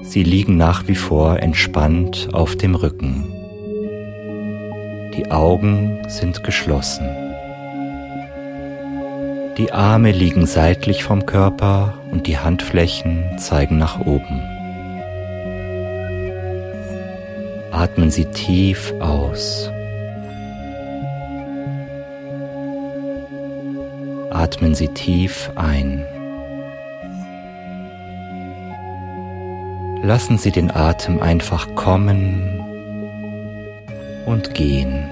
Sie liegen nach wie vor entspannt auf dem Rücken. Die Augen sind geschlossen. Die Arme liegen seitlich vom Körper und die Handflächen zeigen nach oben. Atmen Sie tief aus. Atmen Sie tief ein. Lassen Sie den Atem einfach kommen und gehen.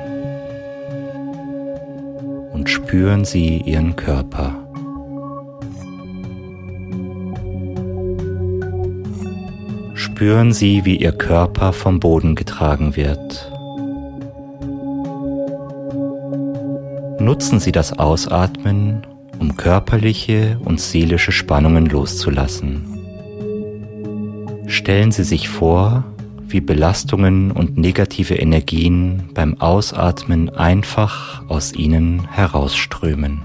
Und spüren Sie Ihren Körper. Spüren Sie, wie Ihr Körper vom Boden getragen wird. Nutzen Sie das Ausatmen, um körperliche und seelische Spannungen loszulassen. Stellen Sie sich vor, wie Belastungen und negative Energien beim Ausatmen einfach aus Ihnen herausströmen.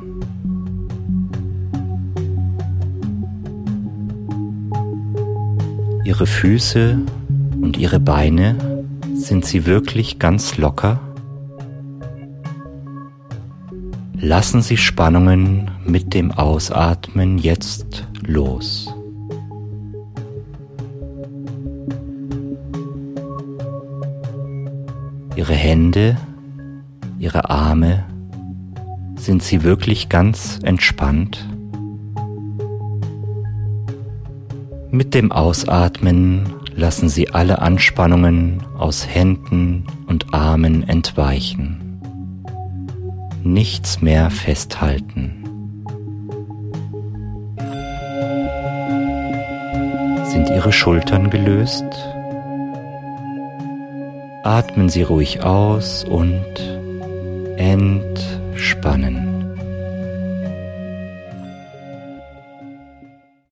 Ihre Füße und Ihre Beine, sind sie wirklich ganz locker? Lassen Sie Spannungen mit dem Ausatmen jetzt los. Ihre Hände, Ihre Arme, sind sie wirklich ganz entspannt? Mit dem Ausatmen lassen Sie alle Anspannungen aus Händen und Armen entweichen. Nichts mehr festhalten. Sind Ihre Schultern gelöst? Atmen Sie ruhig aus und entspannen.